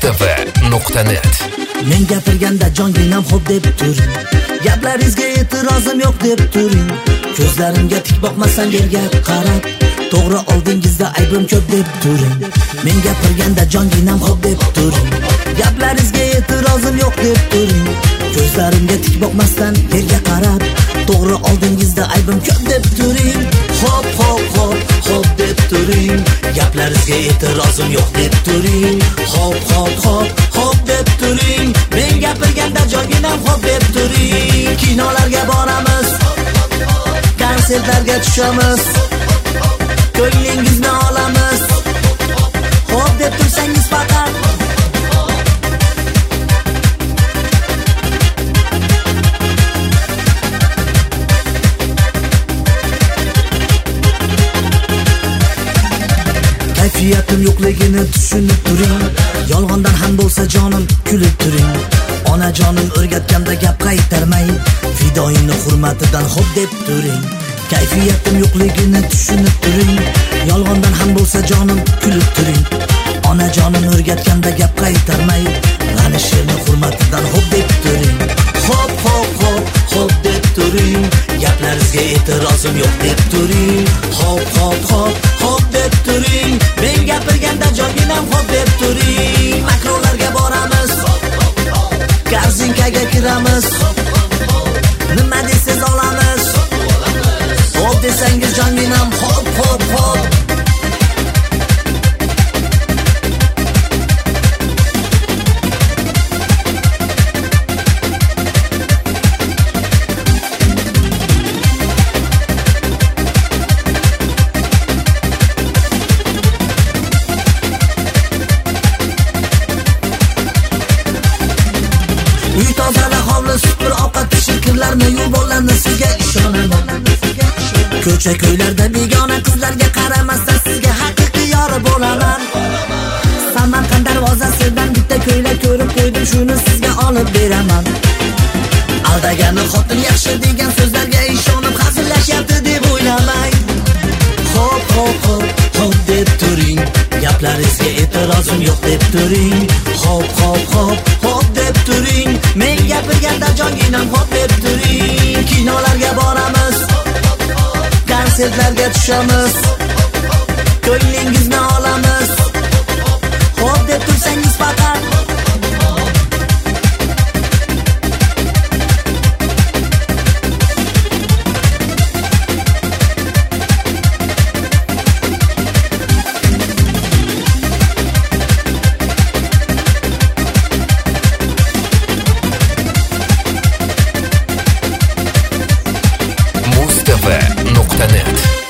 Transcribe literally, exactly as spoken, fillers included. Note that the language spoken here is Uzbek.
mustafa nuqta net. Men gapirganda jonginam xo'p deb turing, gaplaringizga e'tirozim yo'q deb turing. Ko'zlarimga tik boqmasdan yerga qarab, to'g'ri oldingizda aybim ko'p deb turing. Men gapirganda jonginam xo'p deb turing, gaplaringizga e'tirozim yo'q deb turing. Ko'zlarimga tik boqmasdan yerga qarab, to'g'ri oldingizda aybim ko'p deb turing. Hop hop hop hop deb turing, gaplaringizga e'tirozim yo'q deb turing. Hop hop hop hop deb turing, men gapirganda jonginam xo'p deb turing. Kinolarga boramiz, konsertlarga tushamiz, ko'nglingizni olamiz. Xo'p deb tursangiz faqat kayfiyatim yo'qligini tushunib turing. Yolg'ondan ham bo'lsa jonim kulib turing. Onajonim o'rgatganda gap qaytarmay, fidoyini hurmatidan xo'p deb turing. Kayfiyatim yo'qligini tushunib turing. Yolg'ondan ham bo'lsa jonim kulib turing. Onajonim o'rgatganda gap qaytarmay, g'anishini hurmatidan xo'p deb turing. Hop hop hop hop deb turing, gaplaringizga e'tirozim yo'q deb turing. Hop hop hop hop deb turing, men gapirganda jonginam xo'p deb turing. Makrolarga boramiz, korzinkaga kiramiz, nima desiz olamiz. Hop desangiz jonginam hop hop hop. Uy tozala, hovli supur, ovqat pishir, kirlarni yuborlarni sizga ishonaman. Ko'cha ko'ylarda begona qizlarga qaramasdan sizga haqiqiy yori bo'laman. Samarqand darvozasidan bitta ko'ylak ko'rib qo'ydim, shuni sizga olib beraman. Aldagani xotin yaxshi degan so'zlarga ishonib hazillashyapti deb o'ylamang. Hop hop hop hop deb turing, gaplaringizga e'tirozim yo'q deb turing. Hop hop hop hop deb turing, men gapirganda jonginam xo'p deb turing. Kinolarga boramiz, konsertlarga tushamiz, ko'nglingizni olamiz. Xo'p deb tursangiz faqat mustafa nuqta net.